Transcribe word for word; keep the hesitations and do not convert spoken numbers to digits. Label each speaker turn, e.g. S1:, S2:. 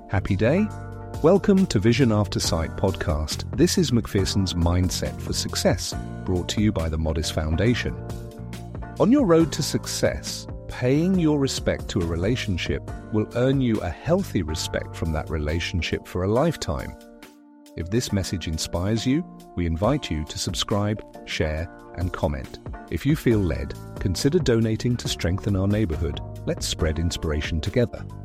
S1: Happy day? Welcome to Vision After Sight podcast. This is Macpherson's Mindset for Success, brought to you by the Modest Foundation. On your road to success, paying your respect to a relationship will earn you a healthy respect from that relationship for a lifetime. If this message inspires you, we invite you to subscribe, share, and comment. If you feel led, consider donating to strengthen our neighborhood. Let's spread inspiration together.